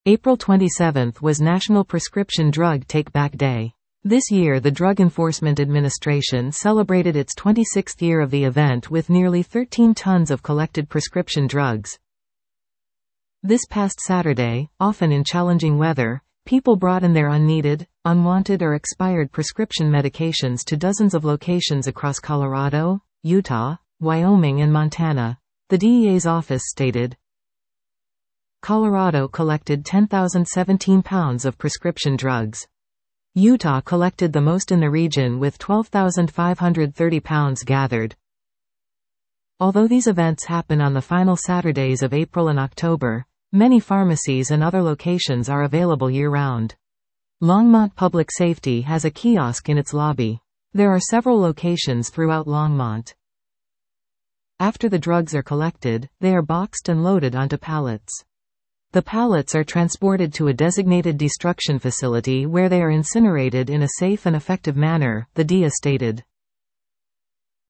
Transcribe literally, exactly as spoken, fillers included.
April twenty-seventh was National Prescription Drug Take-Back Day. This year the Drug Enforcement Administration celebrated its twenty-sixth year of the event with nearly thirteen tons of collected prescription drugs. This past Saturday, often in challenging weather, people brought in their unneeded, unwanted or expired prescription medications to dozens of locations across Colorado, Utah, Wyoming and Montana. The D E A's office stated. Colorado collected ten thousand seventeen pounds of prescription drugs. Utah collected the most in the region with twelve thousand five hundred thirty pounds gathered. Although these events happen on the final Saturdays of April and October, many pharmacies and other locations are available year-round. Longmont Public Safety has a kiosk in its lobby. There are several locations throughout Longmont. After the drugs are collected, they are boxed and loaded onto pallets. The pallets are transported to a designated destruction facility where they are incinerated in a safe and effective manner, the D E A stated.